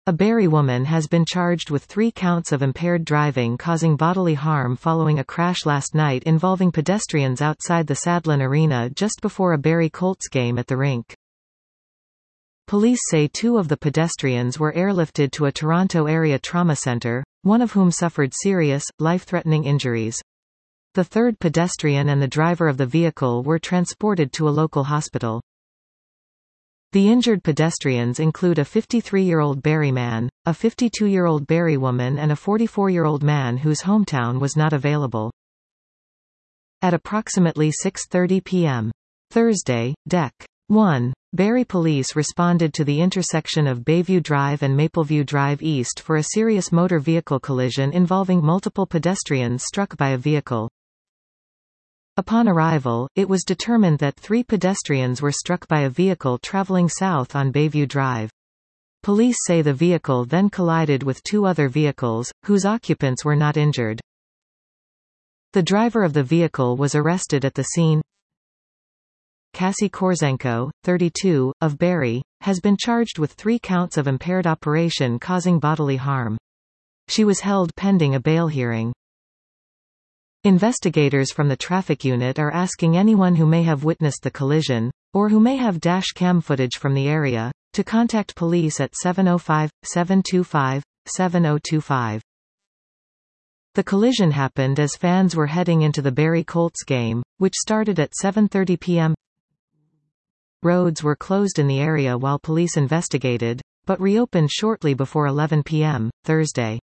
A Barrie woman has been charged with 3 counts of impaired driving causing bodily harm following a crash last night involving pedestrians outside the Sadlon Arena just before a Barrie Colts game at the rink. Police say 2 of the pedestrians were airlifted to a Toronto area trauma centre, one of whom suffered serious, life-threatening injuries. The 3rd pedestrian and the driver of the vehicle were transported to a local hospital. The injured pedestrians include a 53-year-old Barrie man, a 52-year-old Barrie woman and a 44-year-old man whose hometown was not available. At approximately 6:30 p.m. Thursday, Dec. 1. Barrie police responded to the intersection of Bayview Drive and Mapleview Drive East for a serious motor vehicle collision involving multiple pedestrians struck by a vehicle. Upon arrival, it was determined that 3 pedestrians were struck by a vehicle traveling south on Bayview Drive. Police say the vehicle then collided with 2 other vehicles, whose occupants were not injured. The driver of the vehicle was arrested at the scene. Cassie Korzenko, 32, of Barrie, has been charged with 3 counts of impaired operation causing bodily harm. She was held pending a bail hearing. Investigators from the traffic unit are asking anyone who may have witnessed the collision, or who may have dash cam footage from the area, to contact police at 705-725-7025. The collision happened as fans were heading into the Barrie Colts game, which started at 7:30 p.m. Roads were closed in the area while police investigated, but reopened shortly before 11 p.m. Thursday.